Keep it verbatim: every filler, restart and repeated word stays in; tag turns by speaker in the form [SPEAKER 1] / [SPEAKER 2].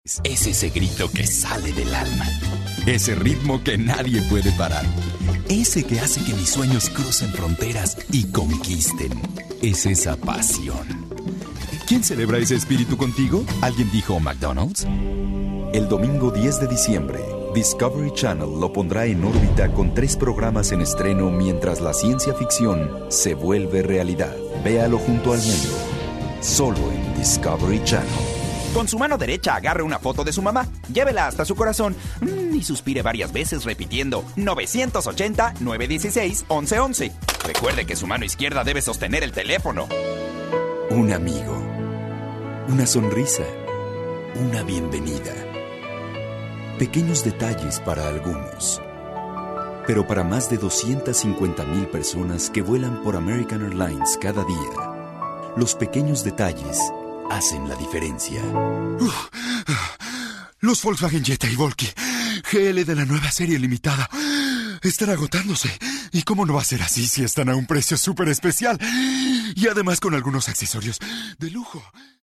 [SPEAKER 1] Es ese grito que sale del alma. Ese ritmo que nadie puede parar. Ese que hace que mis sueños crucen fronteras y conquisten. Es esa pasión. ¿Quién celebra ese espíritu contigo? ¿Alguien dijo McDonald's?
[SPEAKER 2] El domingo diez de diciembre, Discovery Channel lo pondrá en órbita con tres programas en estreno mientras la ciencia ficción se vuelve realidad. Véalo junto al mundo. Solo en Discovery Channel.
[SPEAKER 3] Con su mano derecha agarre una foto de su mamá, llévela hasta su corazón mmm, y suspire varias veces repitiendo nueve ochenta, nueve dieciséis, once once. Recuerde que su mano izquierda debe sostener el teléfono.
[SPEAKER 2] Un amigo. Una sonrisa. Una bienvenida. Pequeños detalles para algunos. Pero para más de doscientas cincuenta mil personas que vuelan por American Airlines cada día, los pequeños detalles hacen la diferencia.
[SPEAKER 4] Uf, los Volkswagen Jetta y Volky G L de la nueva serie limitada están agotándose. ¿Y cómo no va a ser así si están a un precio súper especial? Y además con algunos accesorios de lujo.